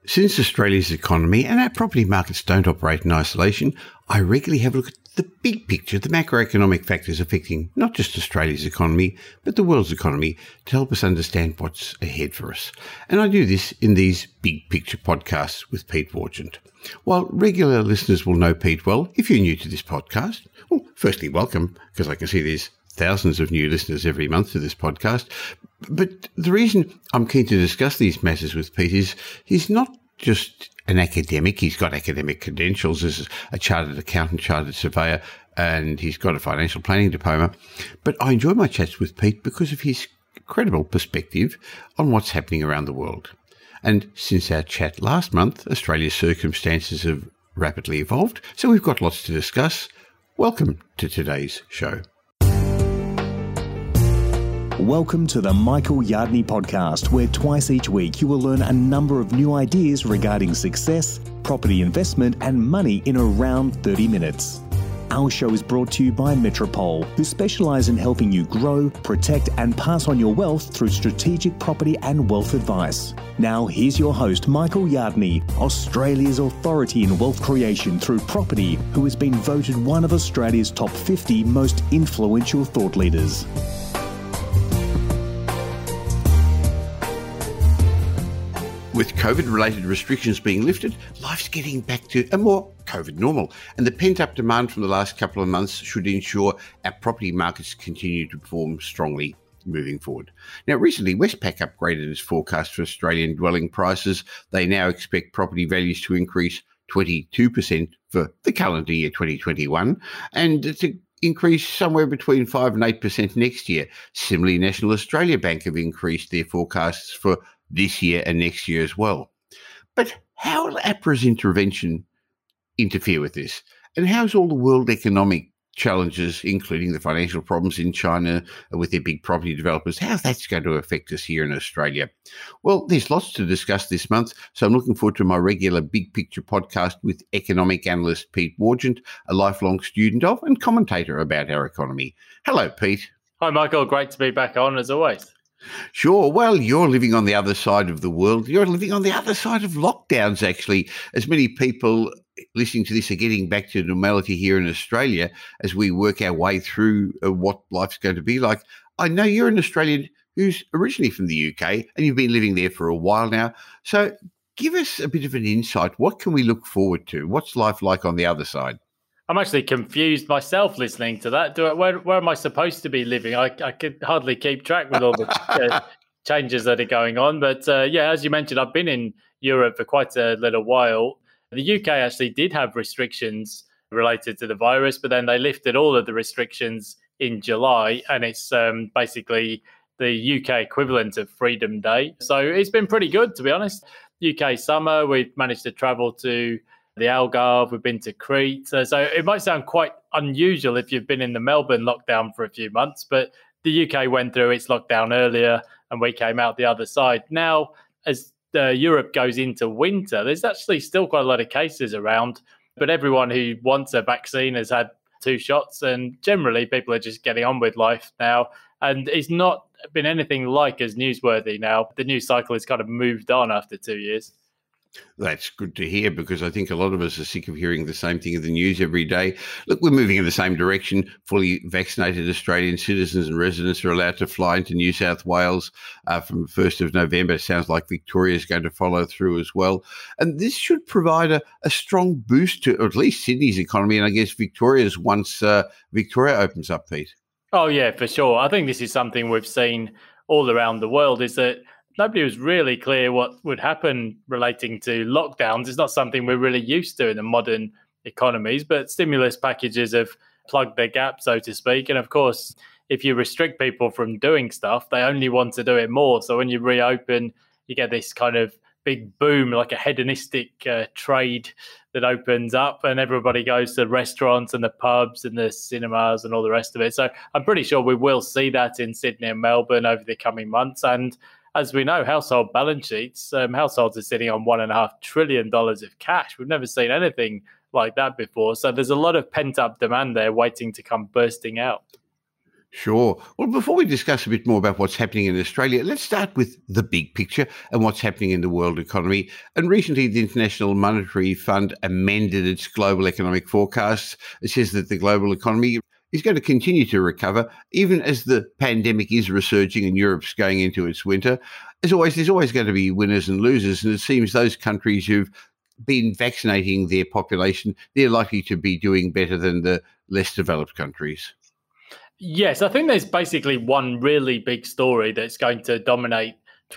Since Australia's economy and our property markets don't operate in isolation, I regularly have a look at the big picture, the macroeconomic factors affecting not just Australia's economy, but the world's economy to help us understand what's ahead for us. And I do this in these big picture podcasts with Pete Wargent. While regular listeners will know Pete well, if you're new to this podcast, well, firstly, welcome, because I can see there's thousands of new listeners every month to this podcast. But the reason I'm keen to discuss these matters with Pete is he's not just an academic. He's got academic credentials as a chartered accountant, chartered surveyor, and he's got a financial planning diploma. But I enjoy my chats with Pete because of his credible perspective on what's happening around the world. And since our chat last month, Australia's circumstances have rapidly evolved, so we've got lots to discuss. Welcome to today's show. Welcome to the Michael Yardney podcast, where twice each week you will learn a number of new ideas regarding success, property investment and money in around 30 minutes. Our show is brought to you by Metropole, who specialise in helping you grow, protect and pass on your wealth through strategic property and wealth advice. Now here's your host, Michael Yardney, Australia's authority in wealth creation through property, who has been voted one of Australia's top 50 most influential thought leaders. With COVID-related restrictions being lifted, life's getting back to a more COVID normal, and the pent-up demand from the last couple of months should ensure our property markets continue to perform strongly moving forward. Now, recently, Westpac upgraded its forecast for Australian dwelling prices. They now expect property values to increase 22% for the calendar year 2021, and to increase somewhere between 5 and 8% next year. Similarly, National Australia Bank have increased their forecasts for this year and next year as well. But how will APRA's intervention interfere with this? And how's all the world economic challenges, including the financial problems in China with their big property developers, how that's going to affect us here in Australia? Well, there's lots to discuss this month, so I'm looking forward to my regular Big Picture podcast with economic analyst Pete Wargent, a lifelong student of and commentator about our economy. Hello, Pete. Hi, Michael. Great to be back on, as always. Sure. Well, you're living on the other side of the world. You're living on the other side of lockdowns, actually. As many people listening to this are getting back to normality here in Australia as we work our way through what life's going to be like. I know you're an Australian who's originally from the UK and you've been living there for a while now. So give us a bit of an insight. What can we look forward to? What's life like on the other side? I'm actually confused myself listening to that. Where am I supposed to be living? I could hardly keep track with all the changes that are going on. But as you mentioned, I've been in Europe for quite a little while. The UK actually did have restrictions related to the virus, but then they lifted all of the restrictions in July, and it's basically the UK equivalent of Freedom Day. So it's been pretty good, to be honest. UK summer, we've managed to travel to the Algarve, we've been to Crete. So it might sound quite unusual if you've been in the Melbourne lockdown for a few months, but the UK went through its lockdown earlier and we came out the other side. Now, as Europe goes into winter, there's actually still quite a lot of cases around, but everyone who wants a vaccine has had 2 shots, and generally people are just getting on with life now. And it's not been anything like as newsworthy now. The news cycle has kind of moved on after 2 years. That's good to hear, because I think a lot of us are sick of hearing the same thing in the news every day. Look, we're moving in the same direction. Fully vaccinated Australian citizens and residents are allowed to fly into New South Wales from the 1st of November. Sounds like Victoria is going to follow through as well. And this should provide a strong boost to at least Sydney's economy, and I guess Victoria's once Victoria opens up, Pete. Oh, yeah, for sure. I think this is something we've seen all around the world, is that nobody was really clear what would happen relating to lockdowns. It's not something we're really used to in the modern economies, but stimulus packages have plugged their gap, so to speak. And of course, if you restrict people from doing stuff, they only want to do it more. So when you reopen, you get this kind of big boom, like a hedonistic trade that opens up, and everybody goes to the restaurants and the pubs and the cinemas and all the rest of it. So I'm pretty sure we will see that in Sydney and Melbourne over the coming months. And as we know, household balance sheets, households are sitting on $1.5 trillion of cash. We've never seen anything like that before. So there's a lot of pent-up demand there waiting to come bursting out. Sure. Well, before we discuss a bit more about what's happening in Australia, let's start with the big picture and what's happening in the world economy. And recently, the International Monetary Fund amended its global economic forecasts. It says that the global economy is going to continue to recover, even as the pandemic is resurging and Europe's going into its winter. As always, there's always going to be winners and losers, and it seems those countries who've been vaccinating their population, they're likely to be doing better than the less developed countries. Yes, I think there's basically one really big story that's going to dominate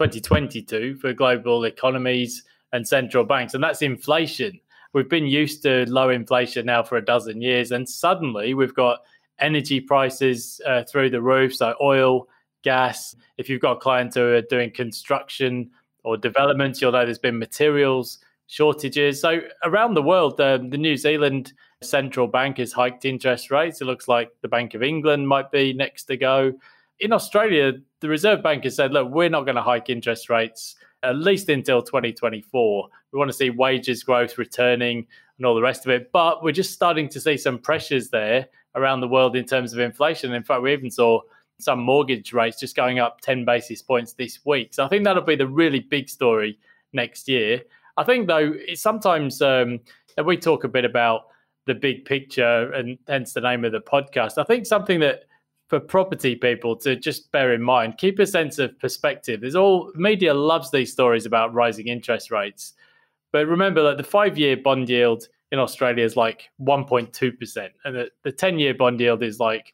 2022 for global economies and central banks, and that's inflation. We've been used to low inflation now for a dozen years, and suddenly we've got energy prices through the roof, so oil, gas. If you've got clients who are doing construction or developments, you'll know there's been materials shortages. So around the world, the New Zealand central bank has hiked interest rates. It looks like the Bank of England might be next to go. In Australia, the Reserve Bank has said, look, we're not going to hike interest rates at least until 2024. We want to see wages growth returning and all the rest of it. But we're just starting to see some pressures there around the world in terms of inflation. In fact, we even saw some mortgage rates just going up 10 basis points this week. So I think that'll be the really big story next year. I think, though, it's sometimes we talk a bit about the big picture, and hence the name of the podcast. I think something that for property people to just bear in mind, keep a sense of perspective. Media loves these stories about rising interest rates. But remember that the 5-year bond yield in Australia is like 1.2%, and the 10-year bond yield is like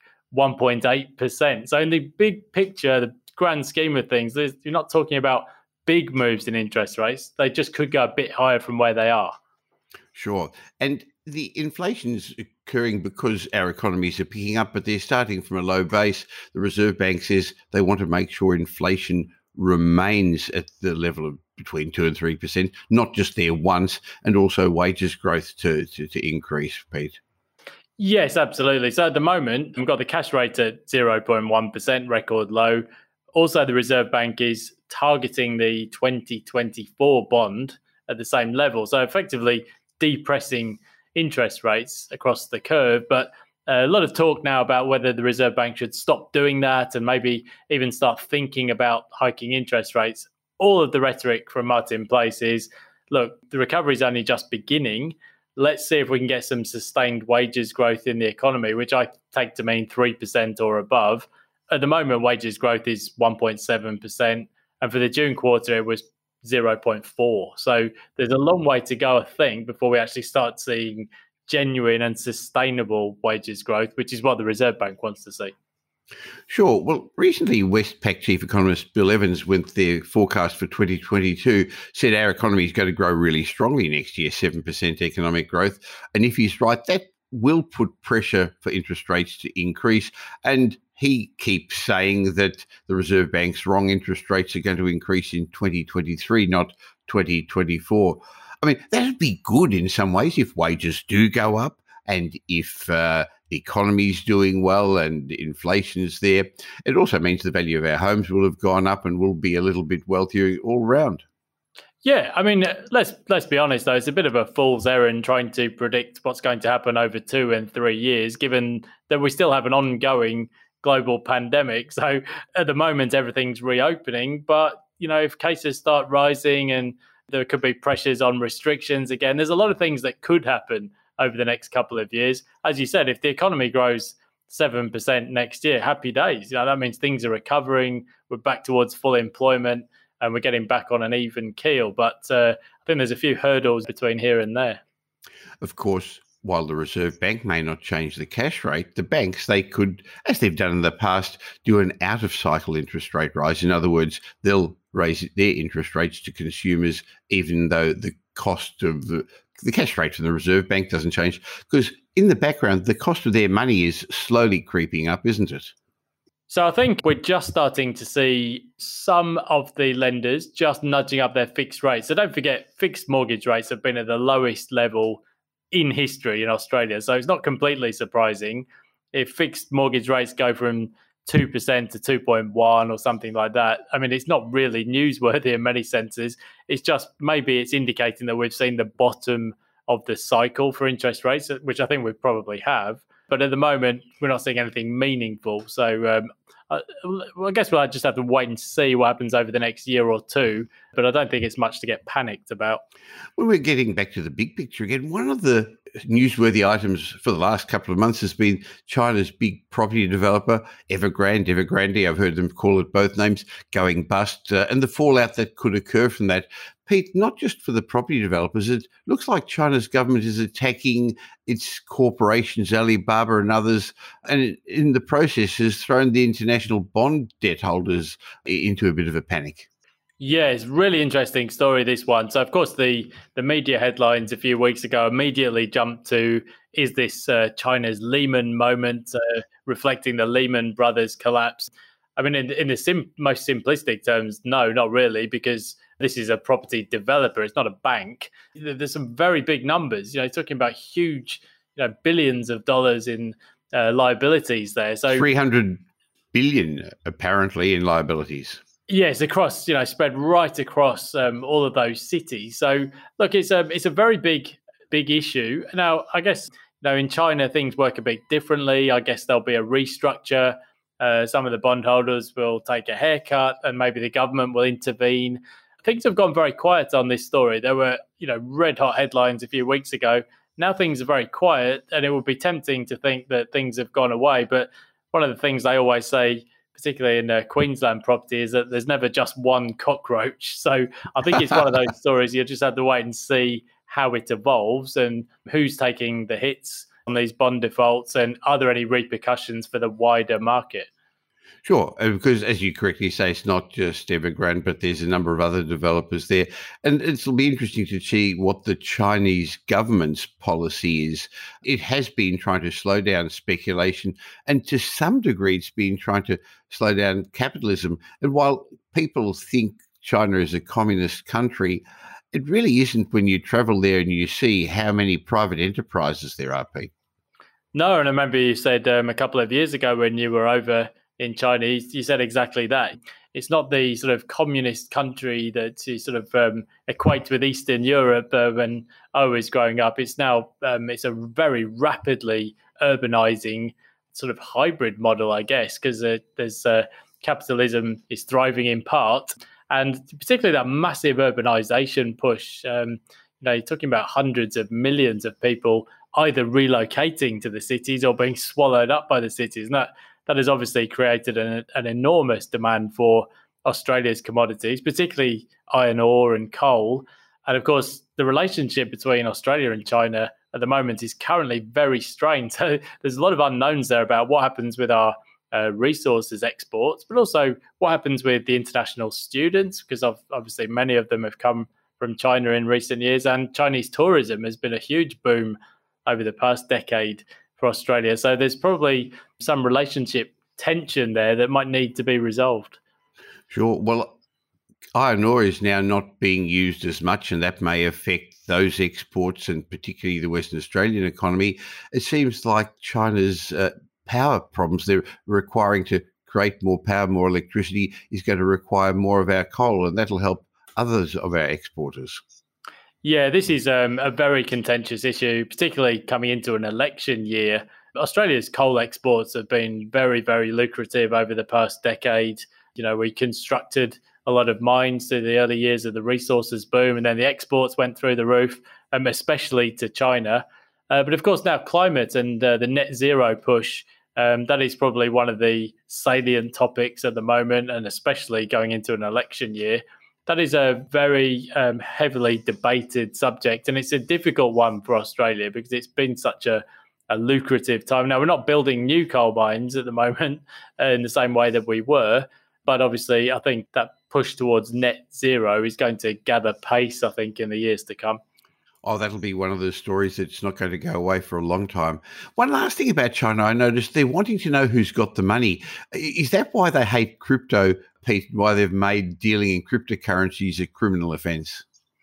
1.8%. So in the big picture, the grand scheme of things, you're not talking about big moves in interest rates. They just could go a bit higher from where they are. Sure. And the inflation's occurring because our economies are picking up, but they're starting from a low base. The Reserve Bank says they want to make sure inflation remains at the level of between 2 and 3%, not just there once, and also wages growth to increase, Pete. Yes, absolutely. So at the moment, we've got the cash rate at 0.1%, record low. Also, the Reserve Bank is targeting the 2024 bond at the same level. So effectively depressing interest rates across the curve. But a lot of talk now about whether the Reserve Bank should stop doing that and maybe even start thinking about hiking interest rates. All of the rhetoric from Martin Place is, look, the recovery is only just beginning. Let's see if we can get some sustained wages growth in the economy, which I take to mean 3% or above. At the moment, wages growth is 1.7%. And for the June quarter, it was 0.4. So there's a long way to go, I think, before we actually start seeing genuine and sustainable wages growth, which is what the Reserve Bank wants to see. Sure. Well, recently, Westpac chief economist Bill Evans, with their forecast for 2022, said our economy is going to grow really strongly next year, 7% economic growth. And if he's right, that will put pressure for interest rates to increase. And he keeps saying that the Reserve Bank's wrong, interest rates are going to increase in 2023, not 2024. I mean, that would be good in some ways if wages do go up and if the economy's doing well and inflation's there. It also means the value of our homes will have gone up and we'll be a little bit wealthier all round. Yeah, I mean, let's be honest, though. It's a bit of a fool's errand trying to predict what's going to happen over 2 and 3 years, given that we still have an ongoing global pandemic. So at the moment, everything's reopening. But, you know, if cases start rising and there could be pressures on restrictions again, there's a lot of things that could happen over the next couple of years. As you said, if the economy grows 7% next year, happy days. You know, that means things are recovering. We're back towards full employment and we're getting back on an even keel. But I think there's a few hurdles between here and there. Of course, while the Reserve Bank may not change the cash rate, the banks, they could, as they've done in the past, do an out-of-cycle interest rate rise. In other words, they'll raise their interest rates to consumers even though the cost of the cash rate from the Reserve Bank doesn't change, because in the background, the cost of their money is slowly creeping up, isn't it? So I think we're just starting to see some of the lenders just nudging up their fixed rates. So don't forget, fixed mortgage rates have been at the lowest level in history in Australia. So it's not completely surprising if fixed mortgage rates go from 2% to 2.1 or something like that. I mean, it's not really newsworthy in many senses. It's just maybe it's indicating that we've seen the bottom of the cycle for interest rates, which I think we probably have. But at the moment, we're not seeing anything meaningful. So I guess we'll just have to wait and see what happens over the next year or two. But I don't think it's much to get panicked about. When we're getting back to the big picture again, one of the newsworthy items for the last couple of months has been China's big property developer, Evergrande, I've heard them call it both names, going bust, and the fallout that could occur from that. Pete, not just for the property developers, it looks like China's government is attacking its corporations, Alibaba and others, and in the process has thrown the international bond debt holders into a bit of a panic. Yeah, it's a really interesting story, this one. So, of course, the media headlines a few weeks ago immediately jumped to, is this China's Lehman moment, reflecting the Lehman Brothers collapse? I mean, in the most simplistic terms, no, not really, because this is a property developer. It's not a bank. There's some very big numbers, talking about huge, billions of dollars in liabilities there. So 300 billion, apparently, in liabilities. Yes, across, spread right across all of those cities. So, look, it's a very big issue. Now, I guess, in China, things work a bit differently. I guess there'll be a restructure. Some of the bondholders will take a haircut and maybe the government will intervene. Things have gone very quiet on this story. There were, red hot headlines a few weeks ago. Now things are very quiet, and it would be tempting to think that things have gone away. But one of the things I always say, particularly in Queensland property, is that there's never just one cockroach. So I think it's one of those stories you just have to wait and see how it evolves and who's taking the hits on these bond defaults, and are there any repercussions for the wider market? Sure, because as you correctly say, it's not just Evergrande, but there's a number of other developers there. And it'll be interesting to see what the Chinese government's policy is. It has been trying to slow down speculation, and to some degree it's been trying to slow down capitalism. And while people think China is a communist country, it really isn't when you travel there and you see how many private enterprises there are, Pete. No, and I remember you said a couple of years ago when you were over in China, you said exactly that. It's not the sort of communist country that you sort of equate with Eastern Europe when I was growing up. It's now it's a very rapidly urbanizing sort of hybrid model, I guess, because there's capitalism is thriving in part, and particularly that massive urbanization push. You're talking about hundreds of millions of people either relocating to the cities or being swallowed up by the cities, and that has obviously created an enormous demand for Australia's commodities, particularly iron ore and coal. And of course, the relationship between Australia and China at the moment is currently very strained. So there's a lot of unknowns there about what happens with our resources exports, but also what happens with the international students, because obviously many of them have come from China in recent years, and Chinese tourism has been a huge boom over the past decade for Australia. So there's probably some relationship tension there that might need to be resolved. Sure. Well, iron ore is now not being used as much, and that may affect those exports and particularly the Western Australian economy. It seems like China's power problems, they're requiring to create more power, more electricity, is going to require more of our coal, and that'll help others of our exporters. Yeah, this is a very contentious issue, particularly coming into an election year. Australia's coal exports have been very, very lucrative over the past decade. We constructed a lot of mines through the early years of the resources boom, and then the exports went through the roof, especially to China. But of course, now climate and the net zero push, that is probably one of the salient topics at the moment, and especially going into an election year. That is a very heavily debated subject, and it's a difficult one for Australia because it's been such a lucrative time. Now, we're not building new coal mines at the moment in the same way that we were, but obviously I think that push towards net zero is going to gather pace, I think, in the years to come. Oh, that'll be one of those stories that's not going to go away for a long time. One last thing about China, I noticed they're wanting to know who's got the money. Is that why they hate crypto, Pete, why they've made dealing in cryptocurrencies a criminal offence?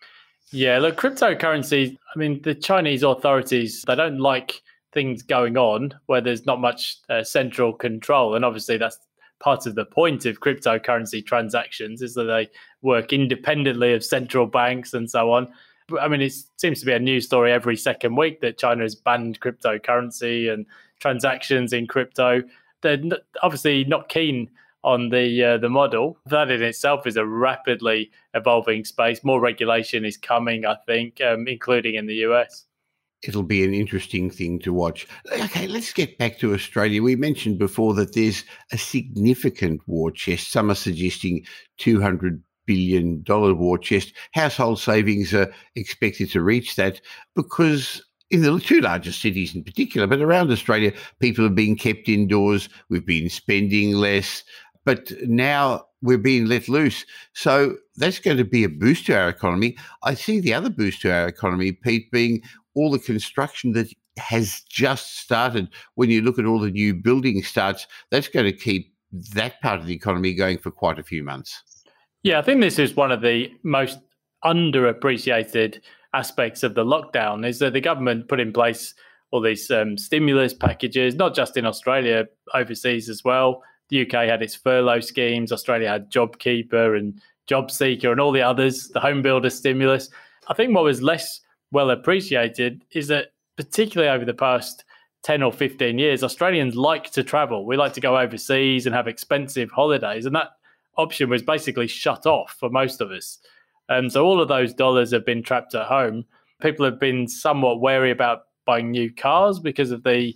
Yeah, look, cryptocurrency, I mean, the Chinese authorities, they don't like things going on where there's not much central control. And obviously that's part of the point of cryptocurrency transactions, is that they work independently of central banks and so on. I mean, it seems to be a news story every second week that China has banned cryptocurrency and transactions in crypto. They're obviously not keen on the model. That in itself is a rapidly evolving space. More regulation is coming, I think, including in the US. It'll be an interesting thing to watch. Okay, let's get back to Australia. We mentioned before that there's a significant war chest. Some are suggesting $200 billion war chest. Household savings are expected to reach that because in the two largest cities in particular, but around Australia, people are being kept indoors. We've been spending less, but now we're being let loose. So that's going to be a boost to our economy. I see the other boost to our economy, Pete, being all the construction that has just started. When you look at all the new building starts, that's going to keep that part of the economy going for quite a few months. Yeah, I think this is one of the most underappreciated aspects of the lockdown, is that the government put in place all these stimulus packages, not just in Australia, overseas as well. The UK had its furlough schemes. Australia had JobKeeper and JobSeeker and all the others, the home builder stimulus. I think what was less well appreciated is that particularly over the past 10 or 15 years, Australians like to travel. We like to go overseas and have expensive holidays. And that option was basically shut off for most of us. So all of those dollars have been trapped at home. People have been somewhat wary about buying new cars because of the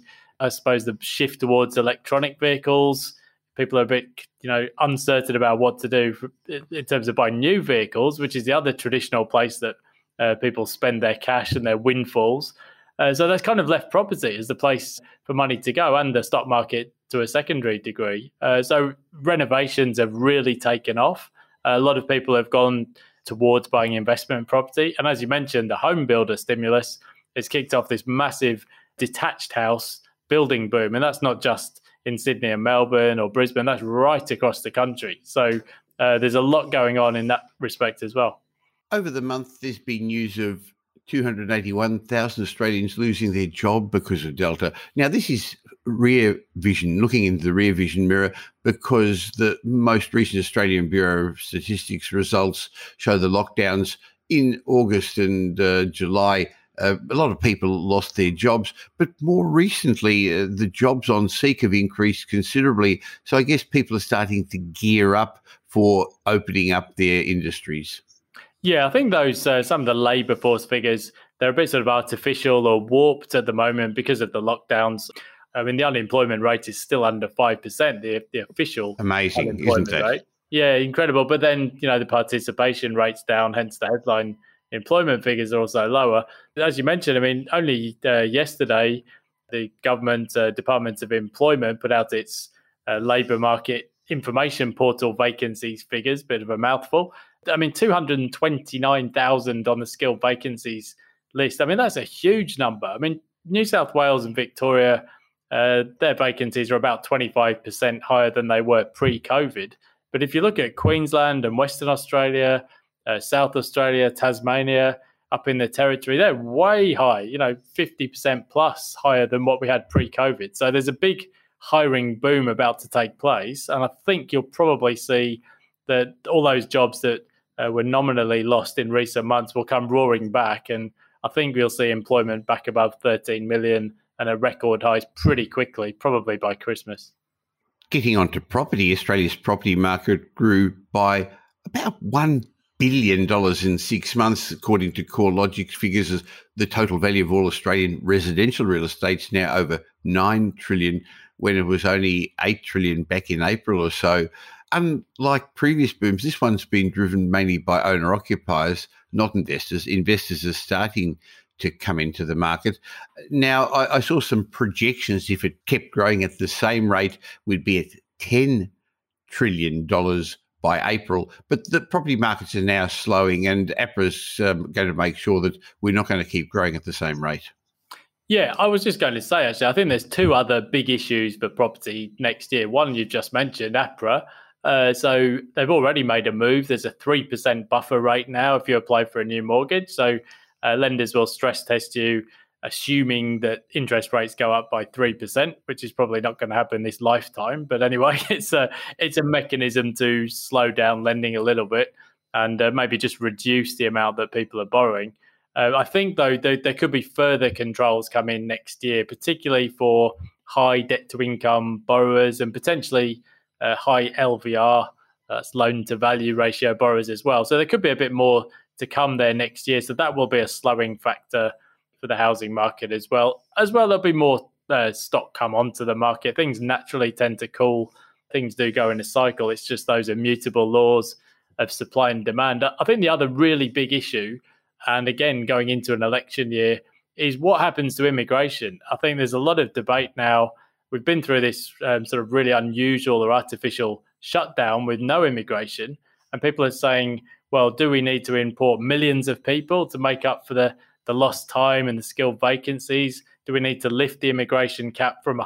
shift towards electronic vehicles. People are a bit, uncertain about what to do in terms of buying new vehicles, which is the other traditional place that people spend their cash and their windfalls. So that's kind of left property as the place for money to go, and the stock market to a secondary degree. So renovations have really taken off. A lot of people have gone towards buying investment property. And as you mentioned, the home builder stimulus has kicked off this massive detached house building boom. And that's not just in Sydney and Melbourne or Brisbane, that's right across the country. So there's a lot going on in that respect as well. Over the month, there's been news of 281,000 Australians losing their job because of Delta. Now, this is rear vision, looking into the rear vision mirror, because the most recent Australian Bureau of Statistics results show the lockdowns in August and July. A lot of people lost their jobs, but more recently, the jobs on Seek have increased considerably. So I guess people are starting to gear up for opening up their industries. Yeah, I think those some of the labour force figures, they're a bit sort of artificial or warped at the moment because of the lockdowns. I mean, the unemployment rate is still under 5%, the official amazing, unemployment isn't it? rate. Yeah, incredible. But then, the participation rate's down, hence the headline employment figures are also lower. As you mentioned, I mean, only yesterday, the government Department of Employment put out its labour market information portal vacancies figures, bit of a mouthful. I mean, 229,000 on the skilled vacancies list. I mean, that's a huge number. I mean, New South Wales and Victoria, their vacancies are about 25% higher than they were pre-COVID. But if you look at Queensland and Western Australia, South Australia, Tasmania, up in the Territory, they're way high, 50% plus higher than what we had pre-COVID. So there's a big hiring boom about to take place. And I think you'll probably see that all those jobs that were nominally lost in recent months will come roaring back. And I think we'll see employment back above 13 million and a record highs pretty quickly, probably by Christmas. Getting onto property, Australia's property market grew by about $1 billion in 6 months, according to CoreLogic's figures. As the total value of all Australian residential real estate is now over $9 trillion, when it was only $8 trillion back in April or so. Unlike previous booms, this one's been driven mainly by owner-occupiers, not investors. Investors are starting to come into the market. Now, I saw some projections. If it kept growing at the same rate, we'd be at $10 trillion by April. But the property markets are now slowing, and APRA's going to make sure that we're not going to keep growing at the same rate. Yeah, I was just going to say, actually, I think there's two other big issues for property next year. One, you just mentioned, APRA. So they've already made a move. There's a 3% buffer rate now if you apply for a new mortgage. So lenders will stress test you, assuming that interest rates go up by 3%, which is probably not going to happen this lifetime. But anyway, it's a mechanism to slow down lending a little bit and maybe just reduce the amount that people are borrowing. I think, though, there could be further controls come in next year, particularly for high debt-to-income borrowers and potentially high LVR, that's loan-to-value ratio borrowers as well. So there could be a bit more to come there next year. So that will be a slowing factor for the housing market as well. There'll be more stock come onto the market. Things naturally tend to cool. Things do go in a cycle. It's just those immutable laws of supply and demand. I think the other really big issue, and again, going into an election year, is what happens to immigration. I think there's a lot of debate now. We've been through this sort of really unusual or artificial shutdown with no immigration. And people are saying, well, do we need to import millions of people to make up for the lost time and the skilled vacancies? Do we need to lift the immigration cap from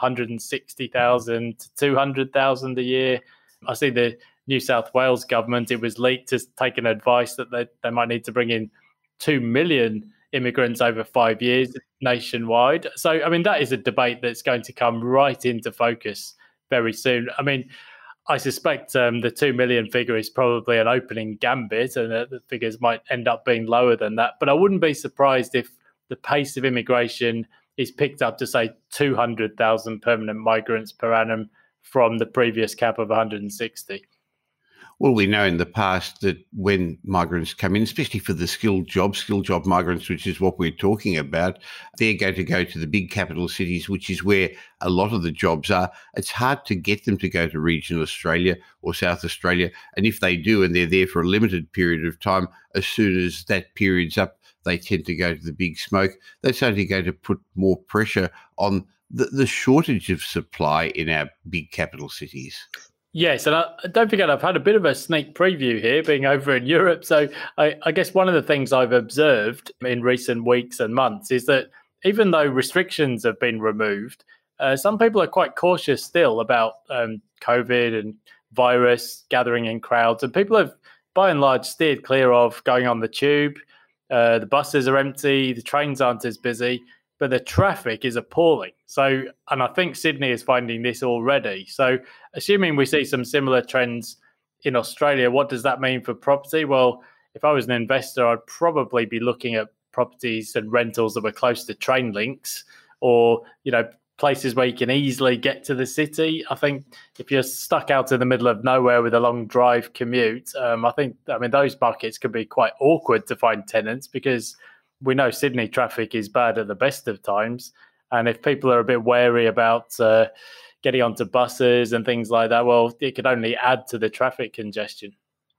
160,000 to 200,000 a year? I see the New South Wales government, it was leaked, has taken advice that they might need to bring in 2 million immigrants over 5 years nationwide. So, I mean, that is a debate that's going to come right into focus very soon. I mean, I suspect the 2 million figure is probably an opening gambit, and the figures might end up being lower than that. But I wouldn't be surprised if the pace of immigration is picked up to, say, 200,000 permanent migrants per annum from the previous cap of 160. Well, we know in the past that when migrants come in, especially for the skilled job migrants, which is what we're talking about, they're going to go to the big capital cities, which is where a lot of the jobs are. It's hard to get them to go to regional Australia or South Australia. And if they do, and they're there for a limited period of time, as soon as that period's up, they tend to go to the big smoke. That's only going to put more pressure on the shortage of supply in our big capital cities. Yes, and don't forget, I've had a bit of a sneak preview here, being over in Europe. So I guess one of the things I've observed in recent weeks and months is that even though restrictions have been removed, some people are quite cautious still about COVID and virus gathering in crowds. And people have, by and large, steered clear of going on the tube. The buses are empty, the trains aren't as busy, but the traffic is appalling. So, and I think Sydney is finding this already. So, assuming we see some similar trends in Australia, what does that mean for property? Well, if I was an investor, I'd probably be looking at properties and rentals that were close to train links, or, places where you can easily get to the city. I think if you're stuck out in the middle of nowhere with a long drive commute, I mean, those markets could be quite awkward to find tenants, because we know Sydney traffic is bad at the best of times. And if people are a bit wary about getting onto buses and things like that, well, it could only add to the traffic congestion.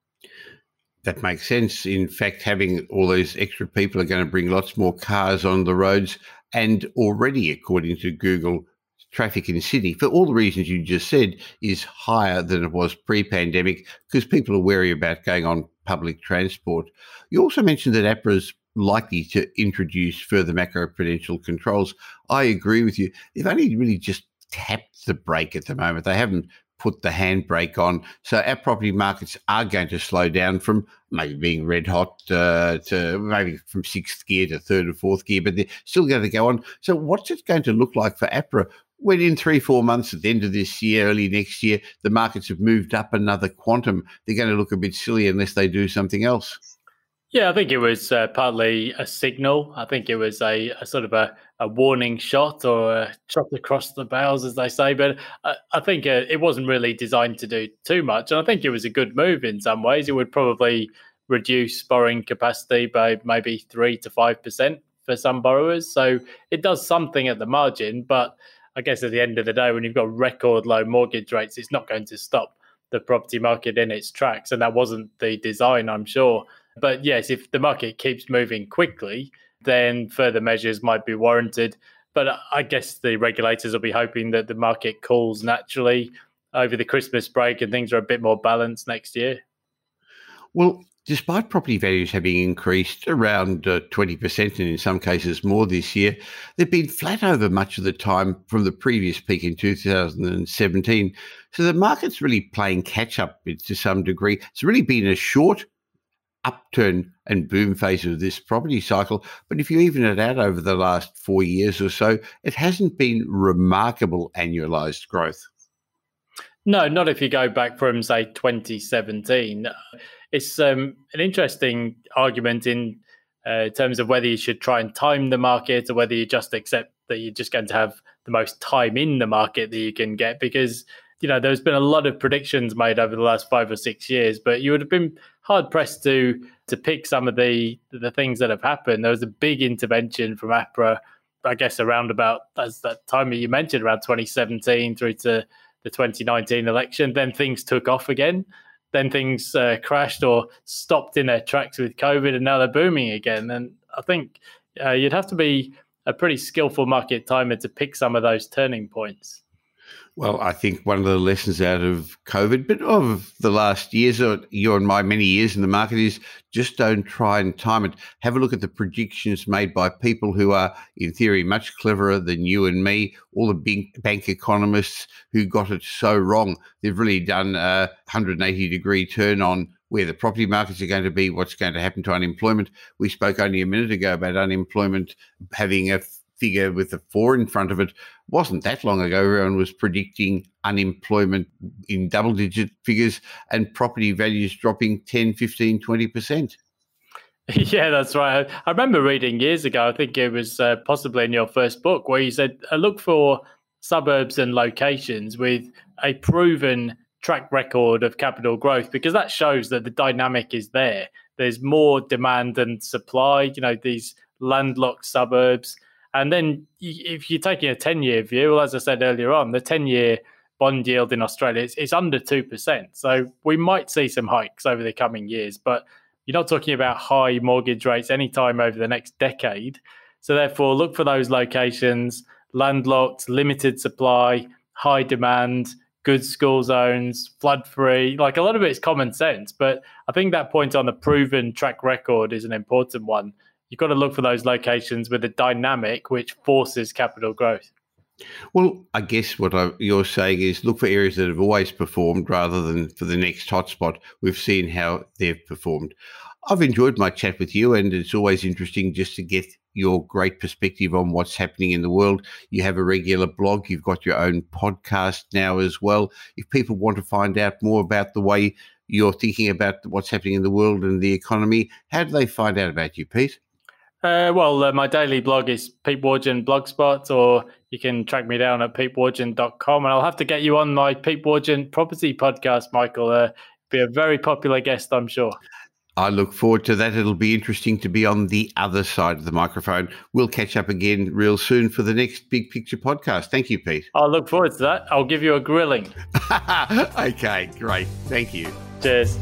That makes sense. In fact, having all those extra people are going to bring lots more cars on the roads. And already, according to Google, traffic in Sydney, for all the reasons you just said, is higher than it was pre-pandemic, because people are wary about going on public transport. You also mentioned that APRA is likely to introduce further macroprudential controls. I agree with you. They've only really just tapped the brake at the moment. They haven't put the handbrake on. So our property markets are going to slow down from maybe being red hot to maybe from sixth gear to third or fourth gear, but they're still going to go on. So what's it going to look like for APRA when in 3-4 months at the end of this year, early next year, the markets have moved up another quantum? They're going to look a bit silly unless they do something else. Yeah, I think it was partly a signal. I think it was a sort of a warning shot, or a shot across the bows, as they say. But I think it wasn't really designed to do too much. And I think it was a good move in some ways. It would probably reduce borrowing capacity by maybe 3 to 5% for some borrowers. So it does something at the margin. But I guess at the end of the day, when you've got record low mortgage rates, it's not going to stop the property market in its tracks. And that wasn't the design, I'm sure. But yes, if the market keeps moving quickly, then further measures might be warranted. But I guess the regulators will be hoping that the market cools naturally over the Christmas break and things are a bit more balanced next year. Well, despite property values having increased around 20% and in some cases more this year, they've been flat over much of the time from the previous peak in 2017. So the market's really playing catch up to some degree. It's really been a short upturn and boom phase of this property cycle. But if you even it out over the last 4 years or so, it hasn't been remarkable annualized growth. No, not if you go back from, say, 2017. It's an interesting argument in in terms of whether you should try and time the market or whether you just accept that you're just going to have the most time in the market that you can get. Because, there's been a lot of predictions made over the last 5 or 6 years, but you would have been hard pressed to pick some of the things that have happened. There was a big intervention from APRA, I guess, around about as that time that you mentioned, around 2017 through to the 2019 election. Then things took off again. Then things crashed or stopped in their tracks with COVID, and now they're booming again. And I think you'd have to be a pretty skillful market timer to pick some of those turning points. Well, I think one of the lessons out of COVID, but of the last years, or your and my many years in the market, is just don't try and time it. Have a look at the predictions made by people who are, in theory, much cleverer than you and me, all the big bank economists who got it so wrong. They've really done a 180-degree turn on where the property markets are going to be, what's going to happen to unemployment. We spoke only a minute ago about unemployment having a figure with a 4 in front of it. Wasn't that long ago everyone was predicting unemployment in double-digit figures and property values dropping 10, 15, 20%. Yeah, that's right. I remember reading years ago, I think it was possibly in your first book, where you said, look for suburbs and locations with a proven track record of capital growth, because that shows that the dynamic is there. There's more demand than supply, these landlocked suburbs. And then if you're taking a 10-year view, well, as I said earlier on, the 10-year bond yield in Australia is under 2%. So we might see some hikes over the coming years, but you're not talking about high mortgage rates anytime over the next decade. So therefore, look for those locations, landlocked, limited supply, high demand, good school zones, flood-free. Like, a lot of it is common sense, but I think that point on the proven track record is an important one. You've got to look for those locations with a dynamic which forces capital growth. Well, I guess what you're saying is look for areas that have always performed rather than for the next hotspot. We've seen how they've performed. I've enjoyed my chat with you, and it's always interesting just to get your great perspective on what's happening in the world. You have a regular blog. You've got your own podcast now as well. If people want to find out more about the way you're thinking about what's happening in the world and the economy, how do they find out about you, Pete? My daily blog is Pete Wargent Blogspot, or you can track me down at petewargent.com. And I'll have to get you on my Pete Wargent Property podcast, Michael. Be a very popular guest, I'm sure. I look forward to that. It'll be interesting to be on the other side of the microphone. We'll catch up again real soon for the next Big Picture podcast. Thank you, Pete. I look forward to that. I'll give you a grilling. Okay, great. Thank you. Cheers.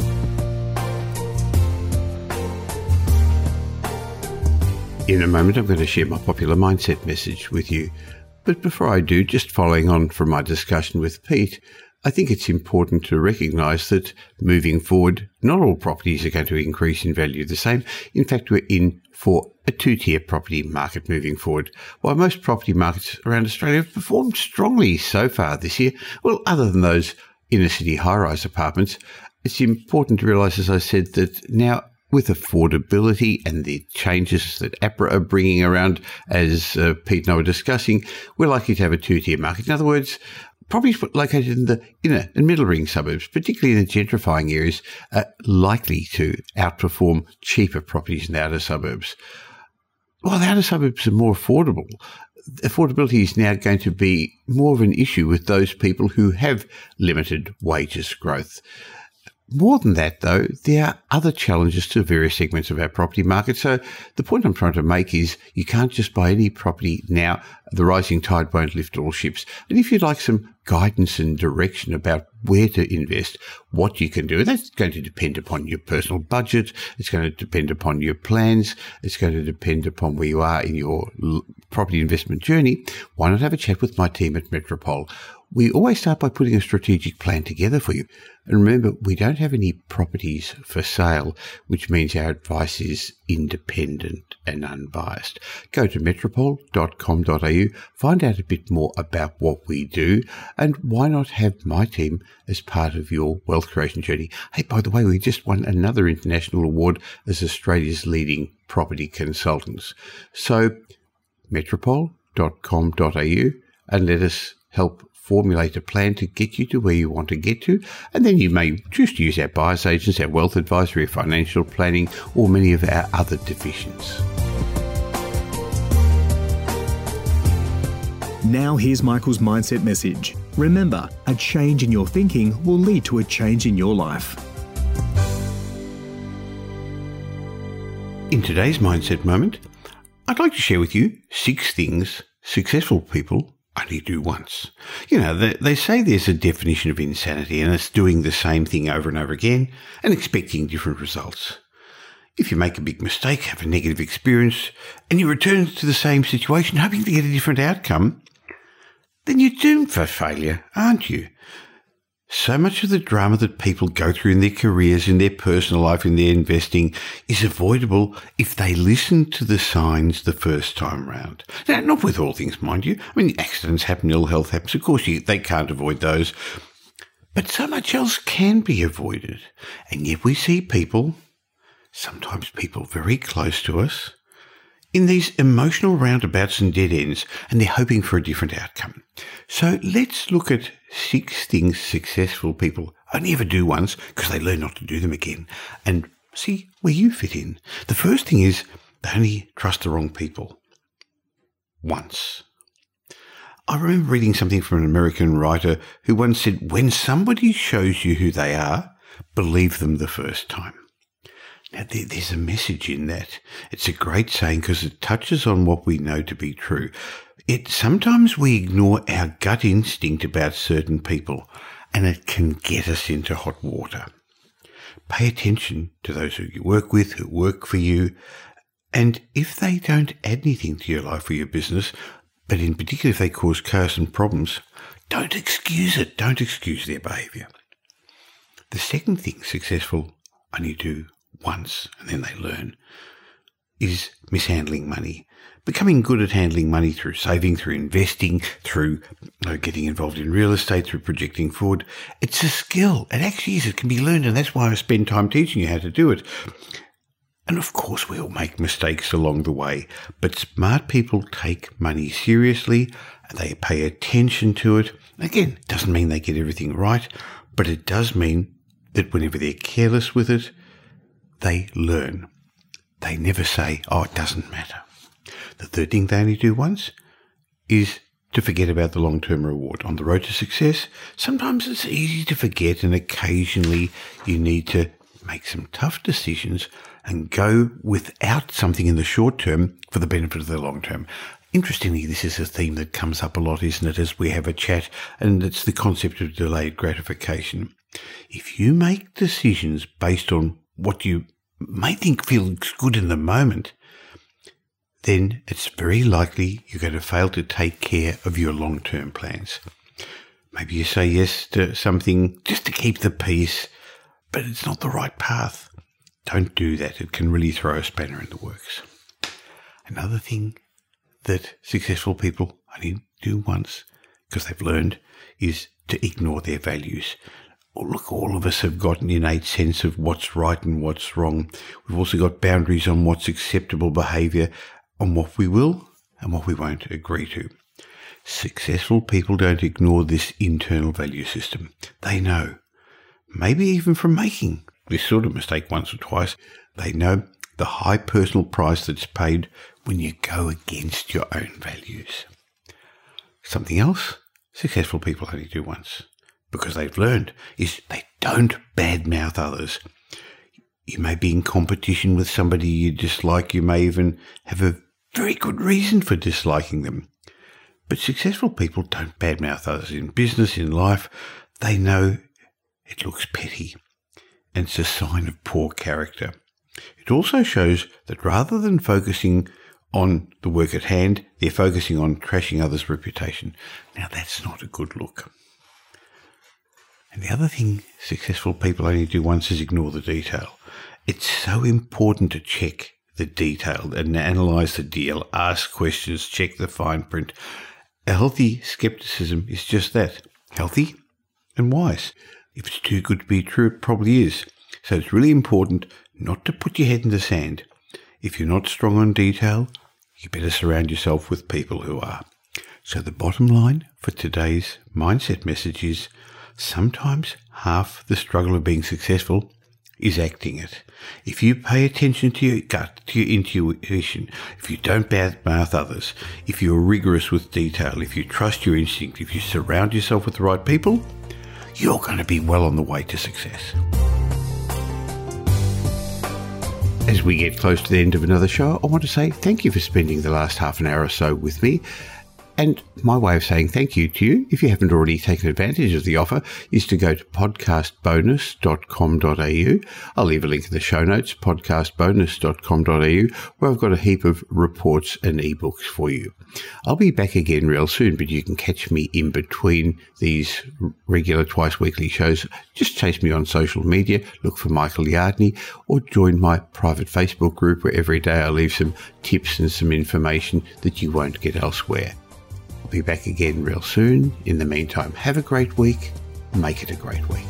In a moment, I'm going to share my popular mindset message with you. But before I do, just following on from my discussion with Pete, I think it's important to recognise that moving forward, not all properties are going to increase in value the same. In fact, we're in for a two-tier property market moving forward. While most property markets around Australia have performed strongly so far this year, well, other than those inner-city high-rise apartments, it's important to realise, as I said, that now with affordability and the changes that APRA are bringing around, as Pete and I were discussing, we're likely to have a two-tier market. In other words, properties located in the inner and middle ring suburbs, particularly in the gentrifying areas, are likely to outperform cheaper properties in the outer suburbs. While the outer suburbs are more affordable, affordability is now going to be more of an issue with those people who have limited wages growth. More than that, though, there are other challenges to various segments of our property market. So the point I'm trying to make is you can't just buy any property now. The rising tide won't lift all ships. And if you'd like some guidance and direction about where to invest, what you can do, that's going to depend upon your personal budget. It's going to depend upon your plans. It's going to depend upon where you are in your property investment journey. Why not have a chat with my team at Metropole? We always start by putting a strategic plan together for you. And remember, we don't have any properties for sale, which means our advice is independent and unbiased. Go to metropole.com.au, find out a bit more about what we do, and why not have my team as part of your wealth creation journey? Hey, by the way, we just won another international award as Australia's leading property consultants. So metropole.com.au, and let us help formulate a plan to get you to where you want to get to, and then you may choose to use our buyer's agents, our wealth advisory, financial planning, or many of our other divisions. Now here's Michael's mindset message. Remember, a change in your thinking will lead to a change in your life. In today's Mindset Moment, I'd like to share with you 6 things successful people only do once. You know, they say there's a definition of insanity, and it's doing the same thing over and over again and expecting different results. If you make a big mistake, have a negative experience, and you return to the same situation hoping to get a different outcome, then you're doomed for failure, aren't you? So much of the drama that people go through in their careers, in their personal life, in their investing is avoidable if they listen to the signs the first time round. Now, not with all things, mind you. I mean, accidents happen, ill health happens. Of course, they can't avoid those. But so much else can be avoided. And yet we see people, sometimes people very close to us, in these emotional roundabouts and dead ends, and they're hoping for a different outcome. So let's look at 6 things successful people only ever do once because they learn not to do them again, and see where you fit in. The first thing is they only trust the wrong people once. I remember reading something from an American writer who once said, when somebody shows you who they are, believe them the first time. Now, there's a message in that. It's a great saying because it touches on what we know to be true. Sometimes we ignore our gut instinct about certain people, and it can get us into hot water. Pay attention to those who you work with, who work for you, and if they don't add anything to your life or your business, but in particular if they cause chaos and problems, don't excuse it. Don't excuse their behaviour. The second thing successful only do once and then they learn is mishandling money. Becoming good at handling money through saving, through investing, through getting involved in real estate, through projecting forward. It's a skill. It actually is. It can be learned, and that's why I spend time teaching you how to do it. And of course, we all make mistakes along the way, but smart people take money seriously, and they pay attention to it. Again, it doesn't mean they get everything right, but it does mean that whenever they're careless with it, they learn. They never say, oh, it doesn't matter. The third thing they only do once is to forget about the long-term reward. On the road to success, sometimes it's easy to forget, and occasionally you need to make some tough decisions and go without something in the short term for the benefit of the long term. Interestingly, this is a theme that comes up a lot, isn't it, as we have a chat, and it's the concept of delayed gratification. If you make decisions based on what you may think feels good in the moment, then it's very likely you're going to fail to take care of your long-term plans. Maybe you say yes to something just to keep the peace, but it's not the right path. Don't do that. It can really throw a spanner in the works. Another thing that successful people only do once, because they've learned, is to ignore their values. Look, all of us have got an innate sense of what's right and what's wrong. We've also got boundaries on what's acceptable behaviour, on what we will and what we won't agree to. Successful people don't ignore this internal value system. They know, maybe even from making this sort of mistake once or twice, they know the high personal price that's paid when you go against your own values. Something else successful people only do once, because they've learned, is they don't badmouth others. You may be in competition with somebody you dislike. You may even have a very good reason for disliking them. But successful people don't badmouth others in business, in life. They know it looks petty, and it's a sign of poor character. It also shows that rather than focusing on the work at hand, they're focusing on trashing others' reputation. Now, that's not a good look. And the other thing successful people only do once is ignore the detail. It's so important to check the detail and analyse the deal, ask questions, check the fine print. A healthy skepticism is just that, healthy and wise. If it's too good to be true, it probably is. So it's really important not to put your head in the sand. If you're not strong on detail, you better surround yourself with people who are. So the bottom line for today's mindset message is sometimes half the struggle of being successful is acting it. If you pay attention to your gut, to your intuition, if you don't badmouth others, if you're rigorous with detail, if you trust your instinct, if you surround yourself with the right people, you're going to be well on the way to success. As we get close to the end of another show, I want to say thank you for spending the last half an hour or so with me. And my way of saying thank you to you, if you haven't already taken advantage of the offer, is to go to podcastbonus.com.au. I'll leave a link in the show notes, podcastbonus.com.au, where I've got a heap of reports and ebooks for you. I'll be back again real soon, but you can catch me in between these regular twice weekly shows. Just chase me on social media, look for Michael Yardney, or join my private Facebook group where every day I leave some tips and some information that you won't get elsewhere. Be back again real soon. In the meantime, have a great week. Make it a great week.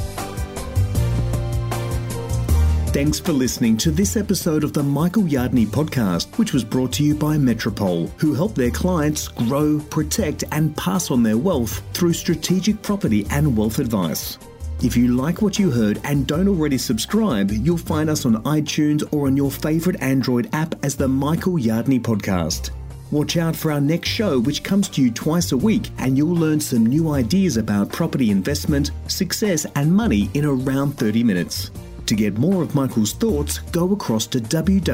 Thanks for listening to this episode of the Michael Yardney podcast, which was brought to you by Metropole, who help their clients grow, protect, and pass on their wealth through strategic property and wealth advice. If you like what you heard and don't already subscribe, you'll find us on iTunes or on your favourite Android app as the Michael Yardney podcast. Watch out for our next show, which comes to you twice a week, and you'll learn some new ideas about property investment, success, and money in around 30 minutes. To get more of Michael's thoughts, go across to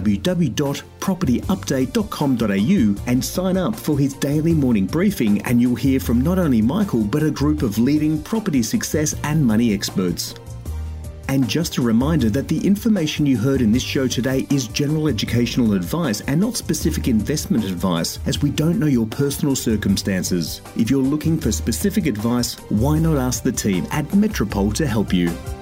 www.propertyupdate.com.au and sign up for his daily morning briefing, and you'll hear from not only Michael, but a group of leading property success and money experts. And just a reminder that the information you heard in this show today is general educational advice and not specific investment advice, as we don't know your personal circumstances. If you're looking for specific advice, why not ask the team at Metropole to help you?